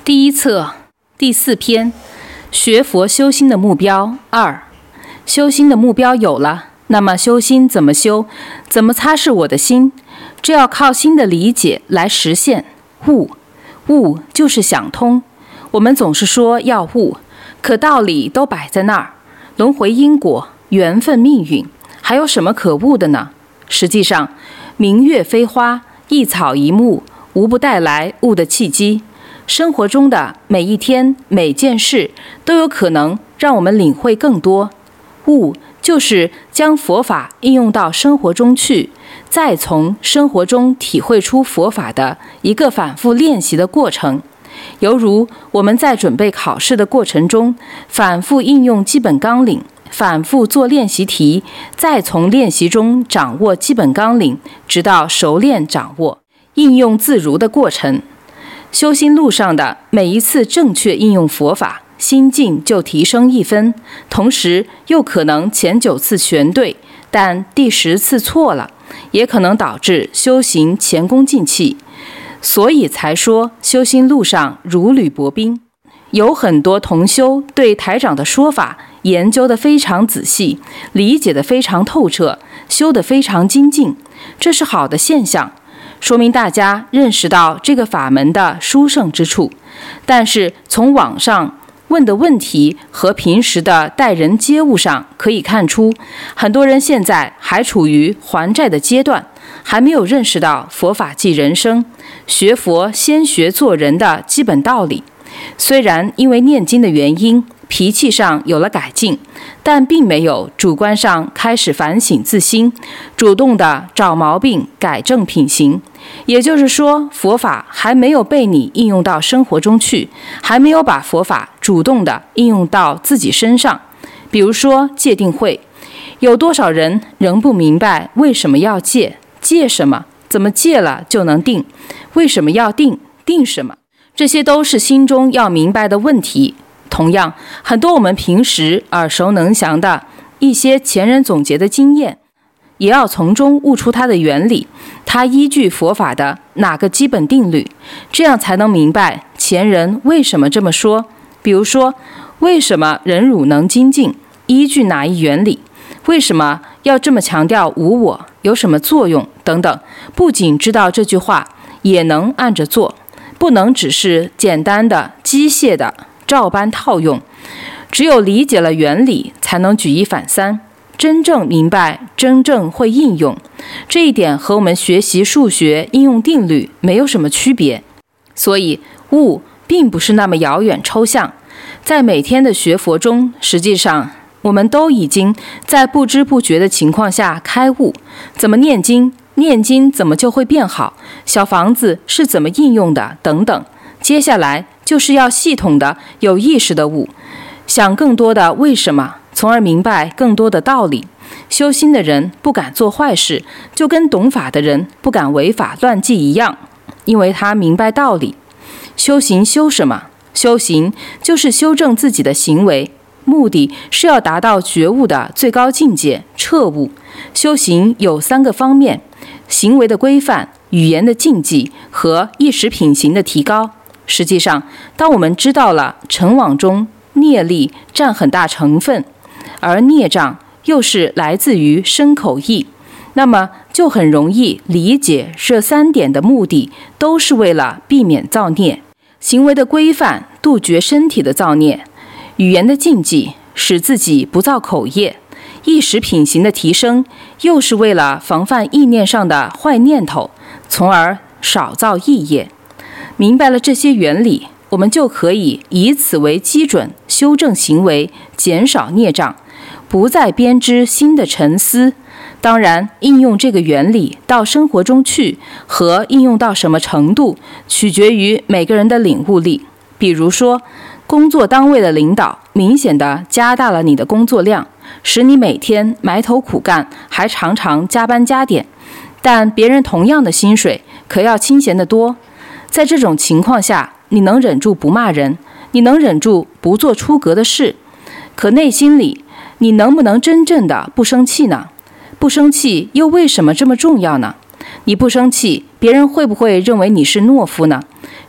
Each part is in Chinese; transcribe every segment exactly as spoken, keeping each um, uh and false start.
第一册第四篇，学佛修心的目标二。修心的目标有了，那么修心怎么修？怎么擦拭我的心？这要靠心的理解来实现。悟，悟就是想通。我们总是说要悟，可道理都摆在那儿，轮回因果、缘分命运，还有什么可悟的呢？实际上，明月飞花，一草一木，无不带来悟的契机。生活中的每一天每件事都有可能让我们领会更多。悟就是将佛法应用到生活中去，再从生活中体会出佛法的一个反复练习的过程。犹如我们在准备考试的过程中，反复应用基本纲领，反复做练习题，再从练习中掌握基本纲领，直到熟练掌握，应用自如的过程。修心路上的每一次正确应用佛法，心境就提升一分，同时又可能前九次全对，但第十次错了，也可能导致修行前功尽弃。所以才说修心路上如履薄冰。有很多同修对台长的说法研究得非常仔细，理解得非常透彻，修得非常精进，这是好的现象，说明大家认识到这个法门的殊胜之处。但是从网上问的问题和平时的待人接物上可以看出，很多人现在还处于还债的阶段，还没有认识到佛法即人生，学佛先学做人的基本道理。虽然因为念经的原因，脾气上有了改进，但并没有主观上开始反省自心，主动的找毛病改正品行。也就是说，佛法还没有被你应用到生活中去，还没有把佛法主动的应用到自己身上。比如说戒定慧，有多少人仍不明白为什么要戒？戒什么？怎么戒了就能定？为什么要定？定什么？这些都是心中要明白的问题。同样，很多我们平时耳熟能详的一些前人总结的经验，也要从中悟出它的原理，它依据佛法的哪个基本定律，这样才能明白前人为什么这么说。比如说，为什么忍辱能精进，依据哪一原理？为什么要这么强调无我，有什么作用等等。不仅知道这句话，也能按着做，不能只是简单的机械的照搬套用。只有理解了原理，才能举一反三，真正明白，真正会应用。这一点和我们学习数学应用定律没有什么区别。所以悟并不是那么遥远抽象，在每天的学佛中，实际上我们都已经在不知不觉的情况下开悟。怎么念经？念经怎么就会变好？小房子是怎么应用的？等等。接下来就是要系统的、有意识的悟，想更多的为什么，从而明白更多的道理。修心的人不敢做坏事，就跟懂法的人不敢违法乱纪一样，因为他明白道理。修行修什么？修行就是修正自己的行为，目的是要达到觉悟的最高境界，彻悟。修行有三个方面：行为的规范、语言的禁忌和意识品行的提高。实际上，当我们知道了尘网中业力占很大成分，而孽障又是来自于身口意，那么就很容易理解这三点的目的都是为了避免造孽。行为的规范，杜绝身体的造孽；语言的禁忌，使自己不造口业；意识品行的提升，又是为了防范意念上的坏念头，从而少造意业。明白了这些原理，我们就可以以此为基准修正行为，减少孽障，不再编织新的沉思。当然，应用这个原理到生活中去，和应用到什么程度，取决于每个人的领悟力。比如说，工作单位的领导明显地加大了你的工作量，使你每天埋头苦干，还常常加班加点，但别人同样的薪水可要清闲得多。在这种情况下，你能忍住不骂人，你能忍住不做出格的事，可内心里你能不能真正的不生气呢？不生气又为什么这么重要呢？你不生气，别人会不会认为你是懦夫呢？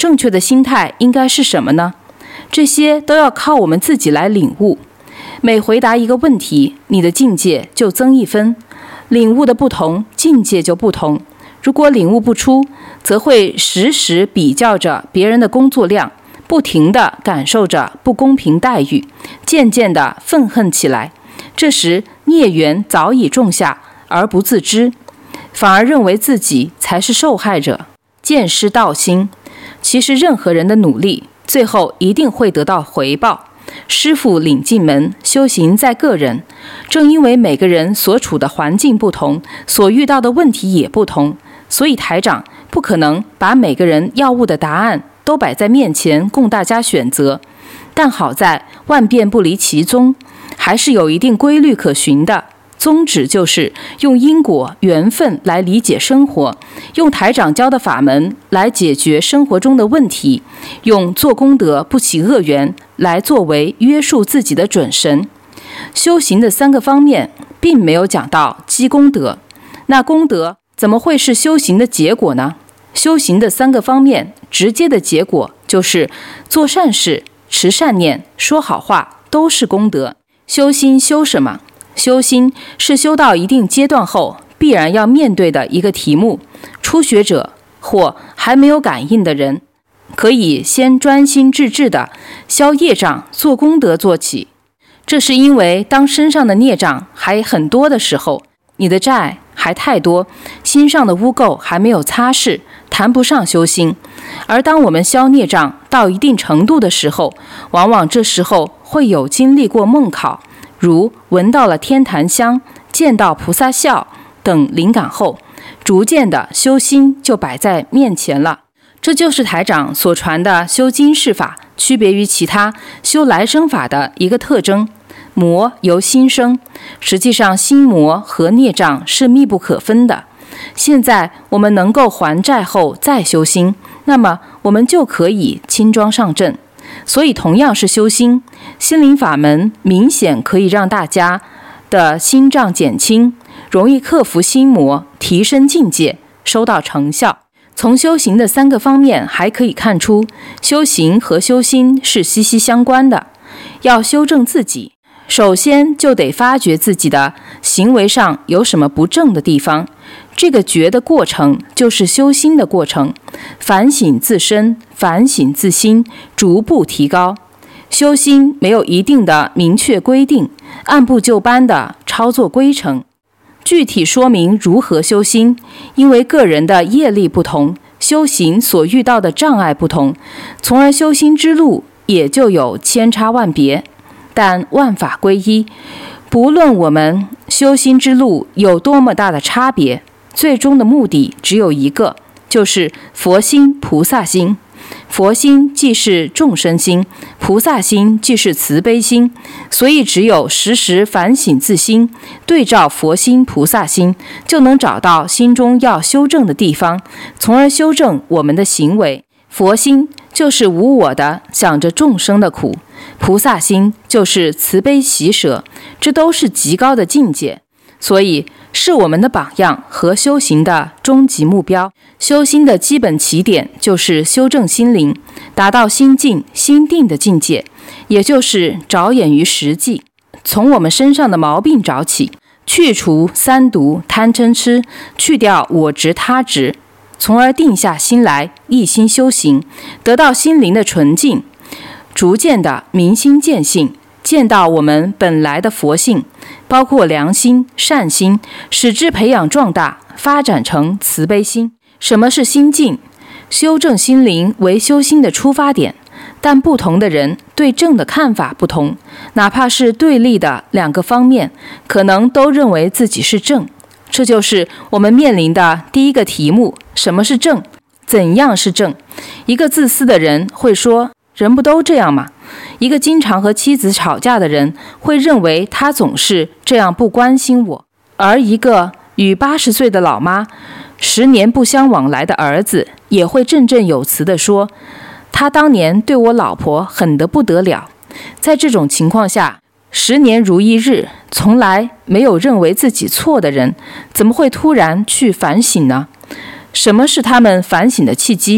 正确的心态应该是什么呢？这些都要靠我们自己来领悟。每回答一个问题，你的境界就增一分。领悟的不同，境界就不同。如果领悟不出，则会时时比较着别人的工作量，不停地感受着不公平待遇，渐渐地愤恨起来。这时孽缘早已种下，而不自知，反而认为自己才是受害者，见失道心。其实任何人的努力，最后一定会得到回报。师父领进门，修行在个人。正因为每个人所处的环境不同，所遇到的问题也不同，所以台长不可能把每个人要务的答案都摆在面前供大家选择。但好在万变不离其宗，还是有一定规律可循的。宗旨就是用因果缘分来理解生活，用台长教的法门来解决生活中的问题，用做功德不起恶缘来作为约束自己的准绳。修行的三个方面并没有讲到积功德，那功德怎么会是修行的结果呢？修行的三个方面直接的结果就是做善事、持善念、说好话，都是功德。修心修什么？修心是修到一定阶段后必然要面对的一个题目。初学者或还没有感应的人，可以先专心致志地消业障、做功德做起。这是因为当身上的孽障还很多的时候，你的债还太多，心上的污垢还没有擦拭，谈不上修心。而当我们消孽障到一定程度的时候，往往这时候会有经历过梦考，如闻到了天坛香、见到菩萨笑等灵感后，逐渐的修心就摆在面前了。这就是台长所传的修今世法区别于其他修来生法的一个特征。魔由心生，实际上心魔和孽障是密不可分的。现在我们能够还债后再修心，那么我们就可以轻装上阵。所以同样是修心，心灵法门明显可以让大家的心障减轻，容易克服心魔，提升境界，收到成效。从修行的三个方面还可以看出，修行和修心是息息相关的。要修正自己，首先就得发觉自己的行为上有什么不正的地方，这个觉的过程就是修心的过程，反省自身，反省自心，逐步提高。修心没有一定的明确规定，按部就班的操作规程。具体说明如何修心，因为个人的业力不同，修行所遇到的障碍不同，从而修心之路也就有千差万别。但万法归一，不论我们修心之路有多么大的差别，最终的目的只有一个，就是佛心、菩萨心。佛心既是众生心，菩萨心既是慈悲心，所以只有时时反省自心，对照佛心、菩萨心，就能找到心中要修正的地方，从而修正我们的行为。佛心就是无我的想着众生的苦，菩萨心就是慈悲喜舍，这都是极高的境界，所以是我们的榜样和修行的终极目标。修心的基本起点就是修正心灵，达到心静心定的境界，也就是着眼于实际，从我们身上的毛病找起，去除三毒贪嗔痴，去掉我执他执，从而定下心来，一心修行，得到心灵的纯净，逐渐的明心见性，见到我们本来的佛性，包括良心、善心，使之培养壮大，发展成慈悲心。什么是心境？修正心灵为修心的出发点，但不同的人对正的看法不同，哪怕是对立的两个方面，可能都认为自己是正。这就是我们面临的第一个题目：什么是正？怎样是正？一个自私的人会说，人不都这样吗？一个经常和妻子吵架的人会认为他总是这样不关心我，而一个与八十岁的老妈十年不相往来的儿子也会振振有词地说，他当年对我老婆狠得不得了。在这种情况下，十年如一日，从来没有认为自己错的人，怎么会突然去反省呢？什么是他们反省的契机？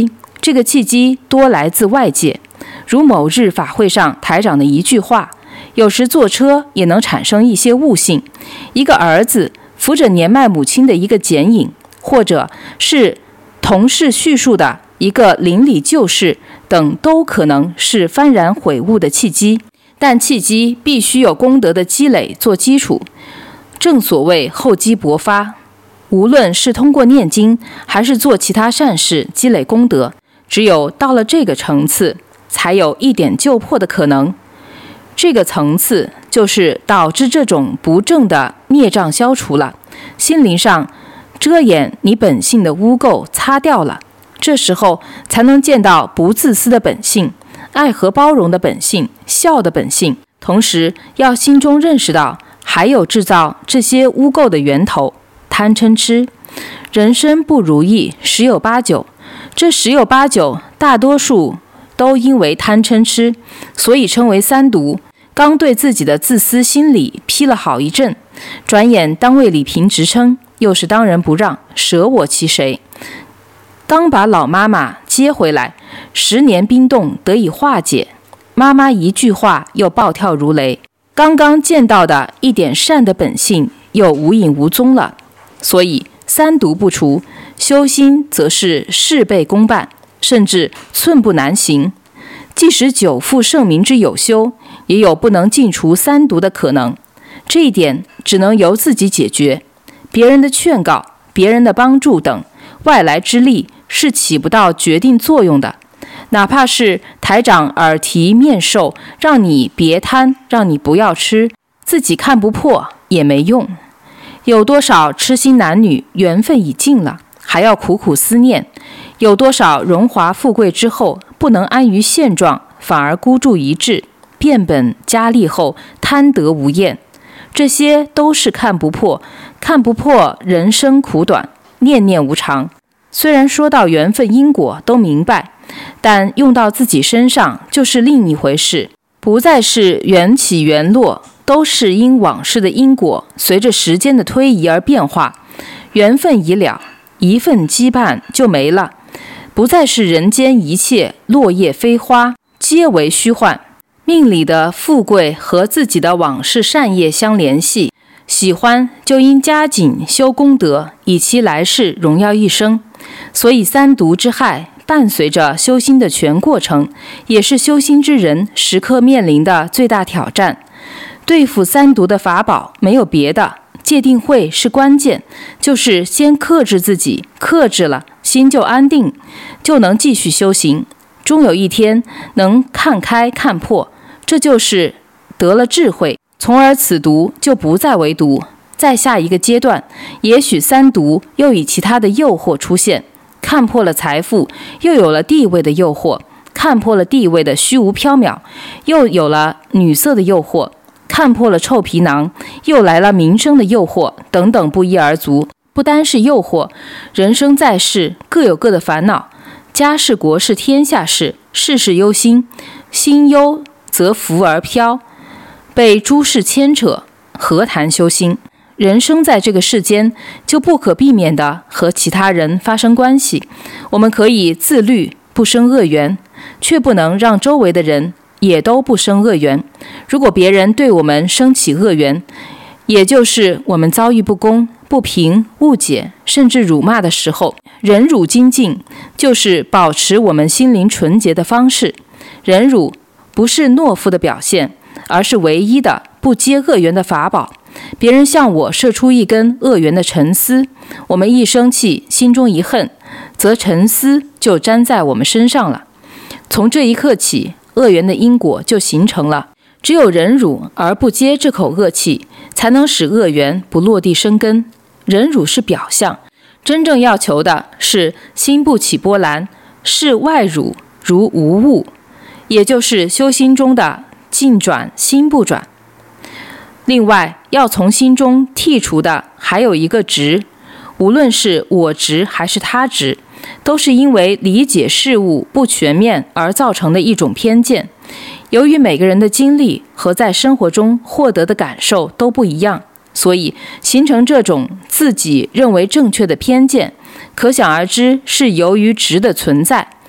这个契机多来自外界，如某日法会上台长的一句话，有时坐车也能产生一些悟性，一个儿子扶着年迈母亲的一个剪影，或者是同事叙述的一个邻里旧事等，都可能是幡然悔悟的契机。但契机必须有功德的积累做基础，正所谓厚积薄发。无论是通过念经还是做其他善事积累功德，只有到了这个层次，才有一点救破的可能。这个层次就是导致这种不正的孽障消除了，心灵上遮掩你本性的污垢擦掉了，这时候才能见到不自私的本性，爱和包容的本性，孝的本性。同时要心中认识到还有制造这些污垢的源头，贪嗔痴。人生不如意十有八九，这十有八九大多数都因为贪嗔痴，所以称为三毒。刚对自己的自私心理批了好一阵，转眼当为李平直称，又是当仁不让，舍我其谁。刚把老妈妈接回来，十年冰冻得以化解，妈妈一句话又暴跳如雷，刚刚见到的一点善的本性又无影无踪了。所以三毒不除，修心则是事倍功半，甚至寸步难行。即使久负盛名之有修，也有不能尽除三毒的可能，这一点只能由自己解决。别人的劝告、别人的帮助等外来之力是起不到决定作用的。哪怕是台长耳提面授，让你别贪，让你不要吃，自己看不破也没用。有多少痴心男女缘分已尽了，还要苦苦思念？有多少荣华富贵之后不能安于现状，反而孤注一掷，变本加厉后贪得无厌？这些都是看不破，看不破人生苦短，念念无常。虽然说到缘分因果都明白，但用到自己身上就是另一回事。不再是缘起缘落，都是因往事的因果随着时间的推移而变化。缘分已了，一份羁绊就没了，不再是人间一切落叶飞花皆为虚幻。命里的富贵和自己的往事善业相联系，喜欢就应加紧修功德，以期来世荣耀一生。所以三毒之害伴随着修心的全过程，也是修心之人时刻面临的最大挑战。对付三毒的法宝没有别的，戒定慧是关键，就是先克制自己，克制了心就安定，就能继续修行，终有一天能看开看破，这就是得了智慧，从而此毒就不再为毒。再下一个阶段，也许三毒又以其他的诱惑出现，看破了财富，又有了地位的诱惑，看破了地位的虚无缥缈，又有了女色的诱惑，看破了臭皮囊，又来了名声的诱惑，等等不一而足。不单是诱惑，人生在世各有各的烦恼，家事国事天下事，事事忧心，心忧则浮而飘，被诸事牵扯，何谈修心？人生在这个世间，就不可避免地和其他人发生关系。我们可以自律，不生恶缘，却不能让周围的人也都不生恶缘。如果别人对我们生起恶缘，也就是我们遭遇不公、不平、误解，甚至辱骂的时候，忍辱精进就是保持我们心灵纯洁的方式。忍辱不是懦夫的表现，而是唯一的不结恶缘的法宝。别人向我射出一根恶缘的沉丝，我们一生气，心中一恨，则沉丝就粘在我们身上了。从这一刻起，恶缘的因果就形成了。只有忍辱而不接这口恶气，才能使恶缘不落地生根。忍辱是表象，真正要求的是心不起波澜，视外辱如无物，也就是修心中的境转心不转。另外，要从心中剔除的还有一个执，无论是我执还是他执，都是因为理解事物不全面而造成的一种偏见。由于每个人的经历和在生活中获得的感受都不一样，所以形成这种自己认为正确的偏见，可想而知是由于执的存在。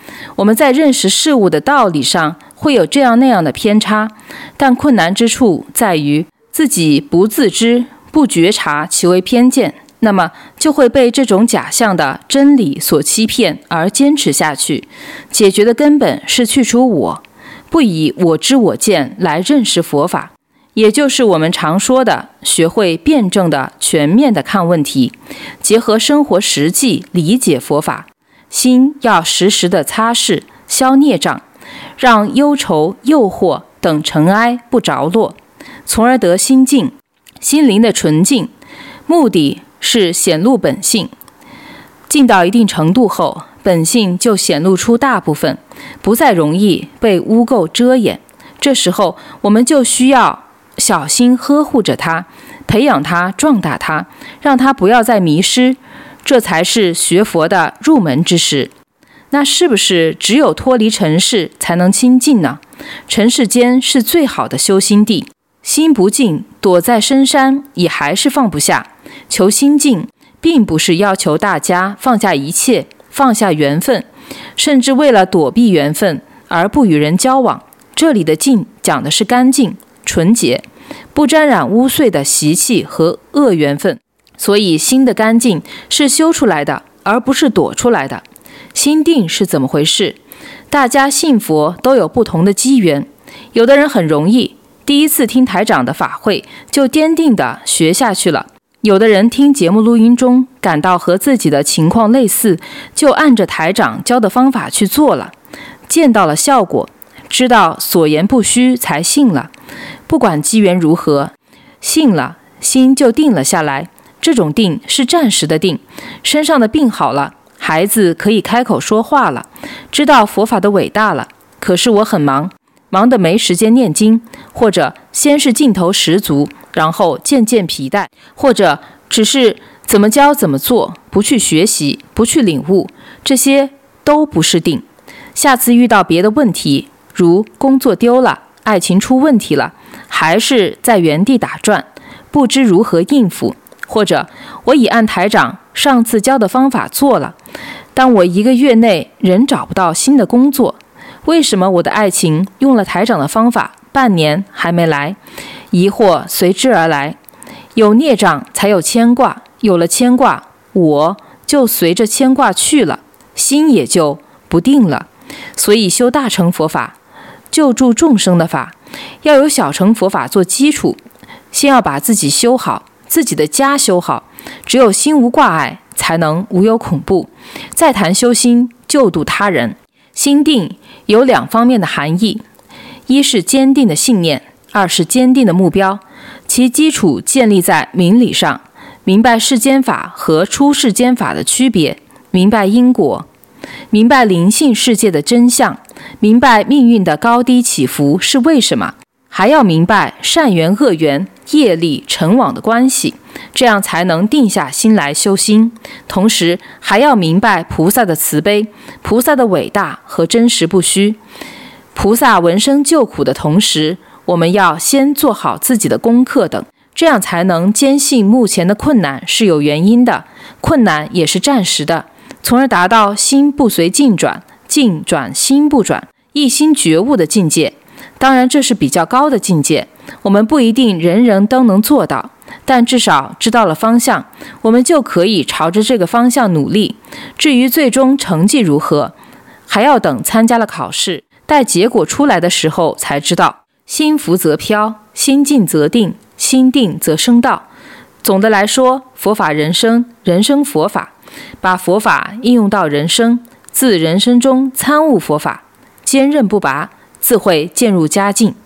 我们在认识事物的道理上会有这样那样的偏差，但困难之处在于自己不自知、不觉察其为偏见，那么就会被这种假象的真理所欺骗而坚持下去。解决的根本是去除我，不以我知我见来认识佛法，也就是我们常说的学会辩证的、全面的看问题，结合生活实际理解佛法。心要时时的擦拭、消孽障，让忧愁、诱惑等尘埃不着落，从而得心净，心灵的纯净。目的是显露本性，进到一定程度后，本性就显露出大部分，不再容易被污垢遮掩。这时候我们就需要小心呵护着它，培养它，壮大它，让它不要再迷失，这才是学佛的入门之时。那是不是只有脱离尘世才能清净呢？尘世间是最好的修心地，心不净，躲在深山也还是放不下。求心净，并不是要求大家放下一切，放下缘分，甚至为了躲避缘分而不与人交往。这里的净讲的是干净、纯洁，不沾染污秽的习气和恶缘分。所以心的干净是修出来的，而不是躲出来的。心定是怎么回事？大家信佛都有不同的机缘，有的人很容易，第一次听台长的法会就坚定地学下去了。有的人听节目录音中感到和自己的情况类似，就按着台长教的方法去做了，见到了效果，知道所言不虚才信了。不管机缘如何，信了，心就定了下来。这种定是暂时的定，身上的病好了，孩子可以开口说话了，知道佛法的伟大了。可是我很忙，忙得没时间念经，或者先是劲头十足，然后渐渐疲怠，或者只是怎么教怎么做，不去学习，不去领悟，这些都不是定。下次遇到别的问题，如工作丢了，爱情出问题了，还是在原地打转，不知如何应付。或者我已按台长上次教的方法做了，但我一个月内仍找不到新的工作，为什么我的爱情用了台长的方法半年还没来？疑惑随之而来。有孽障才有牵挂，有了牵挂，我就随着牵挂去了，心也就不定了。所以修大乘佛法，救助众生的法，要有小乘佛法做基础，先要把自己修好，自己的家修好，只有心无挂碍，才能无有恐怖。再谈修心，救度他人。心定有两方面的含义，一是坚定的信念，二是坚定的目标。其基础建立在明理上，明白世间法和出世间法的区别，明白因果，明白灵性世界的真相，明白命运的高低起伏是为什么，还要明白善缘恶缘、业力尘网的关系，这样才能定下心来修心。同时还要明白菩萨的慈悲、菩萨的伟大和真实不虚。菩萨闻声救苦的同时，我们要先做好自己的功课等，这样才能坚信目前的困难是有原因的，困难也是暂时的，从而达到心不随境转，境转心不转，一心觉悟的境界。当然这是比较高的境界，我们不一定人人都能做到，但至少知道了方向，我们就可以朝着这个方向努力。至于最终成绩如何，还要等参加了考试，待结果出来的时候才知道。心浮则飘，心静则定，心定则生道。总的来说，佛法人生，人生佛法，把佛法应用到人生，自人生中参悟佛法，坚韧不拔，自会渐入佳境。